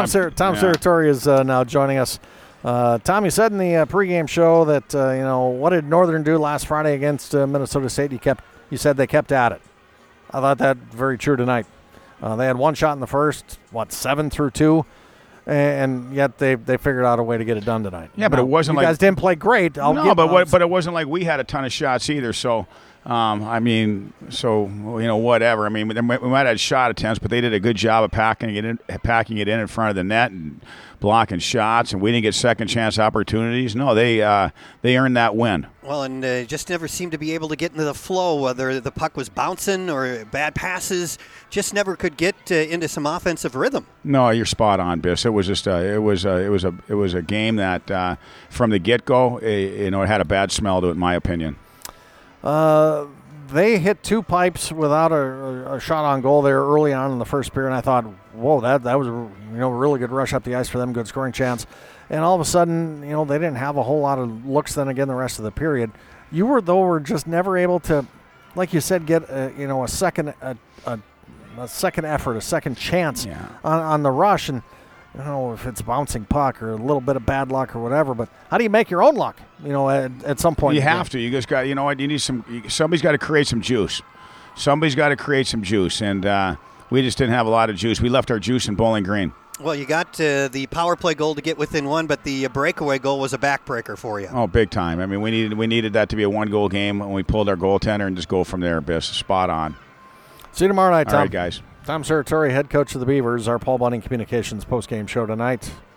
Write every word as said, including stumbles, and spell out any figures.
Tom, Ser- Tom yeah. Serratori is uh, now joining us. Uh, Tom, you said in the uh, pregame show that uh, you know what did Northern do last Friday against uh, Minnesota State? You kept, you said they kept at it. I thought that very true tonight. Uh, they had one shot in the first, what seven through two, and yet they they figured out a way to get it done tonight. Yeah, but now, it wasn't you like guys didn't play great. I'll no, give, but I'll, what, but it wasn't like we had a ton of shots either. So. Um, I mean, so you know, whatever. I mean, we might have had shot attempts, but they did a good job of packing it in, packing it in in front of the net and blocking shots. And we didn't get second chance opportunities. No, they uh, they earned that win. Well, and uh, just never seemed to be able to get into the flow. Whether the puck was bouncing or bad passes, just never could get uh, into some offensive rhythm. No, you're spot on, Biss. It was just uh, it was uh, it was a it was a game that uh, from the get go, you know, it had a bad smell to it, in my opinion. Uh, they hit two pipes without a, a shot on goal there early on in the first period, and I thought, whoa, that that was a you know really good rush up the ice for them, good scoring chance. And all of a sudden, you know, they didn't have a whole lot of looks then again the rest of the period. You were, though, were just never able to, like you said, get a, you know a second a, a, a second effort, a second chance Yeah. on, on the rush. And I don't know if it's a bouncing puck or a little bit of bad luck or whatever, but how do you make your own luck, you know, at, at some point? You have to. You just got, you know what, you need some, you, somebody's got to create some juice. Somebody's got to create some juice, and uh, we just didn't have a lot of juice. We left our juice in Bowling Green. Well, you got uh, the power play goal to get within one, but the uh, breakaway goal was a backbreaker for you. Oh, big time. I mean, we needed we needed that to be a one-goal game when we pulled our goaltender and just go from there, Biss. Spot on. See you tomorrow night, Tom. All right, guys. Tom Serratori, head coach of the Beavers, our Paul Bunning Communications postgame show tonight.